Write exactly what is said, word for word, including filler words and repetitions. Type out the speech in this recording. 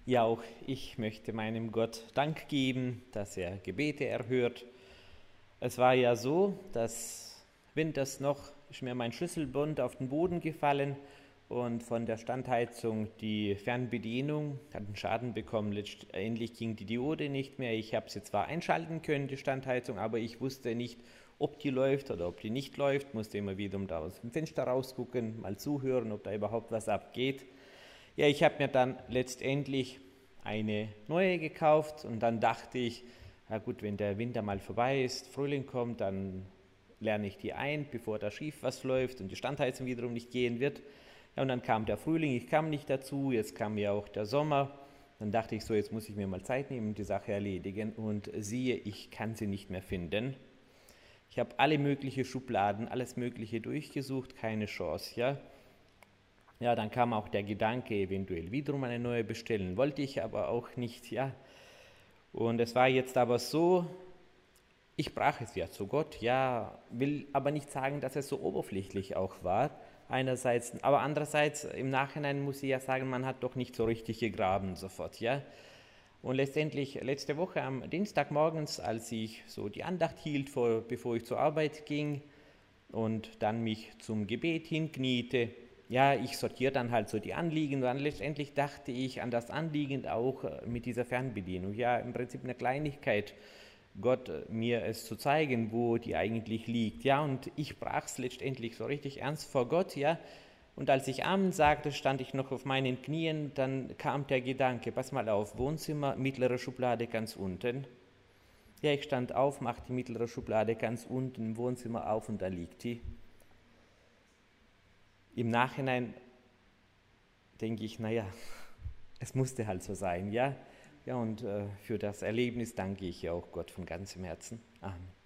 Ja, auch ich möchte meinem Gott Dank geben, dass er Gebete erhört. Es war ja so, dass winters noch ist mir mein Schlüsselbund auf den Boden gefallen und von der Standheizung die Fernbedienung hat einen Schaden bekommen. Letztendlich ging die Diode nicht mehr. Ich habe sie zwar einschalten können, die Standheizung, aber ich wusste nicht, ob die läuft oder ob die nicht läuft. Musste immer wieder da aus dem Fenster rausgucken, mal zuhören, ob da überhaupt was abgeht. Ja, ich habe mir dann letztendlich eine neue gekauft und dann dachte ich, na gut, wenn der Winter mal vorbei ist, Frühling kommt, dann lerne ich die ein, bevor da schief was läuft und die Standheizung wiederum nicht gehen wird. Ja, und dann kam der Frühling, ich kam nicht dazu, jetzt kam ja auch der Sommer. Dann dachte ich so, jetzt muss ich mir mal Zeit nehmen und die Sache erledigen und siehe, ich kann sie nicht mehr finden. Ich habe alle möglichen Schubladen, alles Mögliche durchgesucht, keine Chance, ja. Ja, dann kam auch der Gedanke, eventuell wiederum eine neue bestellen, wollte ich aber auch nicht, ja. Und es war jetzt aber so, ich brach es ja zu Gott, ja, will aber nicht sagen, dass es so oberflächlich auch war, einerseits, aber andererseits im Nachhinein muss ich ja sagen, man hat doch nicht so richtig gegraben sofort, ja. Und letztendlich letzte Woche am Dienstagmorgens, als ich so die Andacht hielt, vor, bevor ich zur Arbeit ging und dann mich zum Gebet hinkniete, ja, ich sortiere dann halt so die Anliegen und dann letztendlich dachte ich an das Anliegen auch mit dieser Fernbedienung. Ja, im Prinzip eine Kleinigkeit, Gott mir es zu zeigen, wo die eigentlich liegt. Ja, und ich brach es letztendlich so richtig ernst vor Gott, ja. Und als ich Amen sagte, stand ich noch auf meinen Knien, dann kam der Gedanke, pass mal auf, Wohnzimmer, mittlere Schublade ganz unten. Ja, ich stand auf, machte die mittlere Schublade ganz unten im Wohnzimmer auf und da liegt die. Im Nachhinein denke ich, naja, es musste halt so sein, ja. Ja, und äh, für das Erlebnis danke ich ja auch Gott von ganzem Herzen. Amen.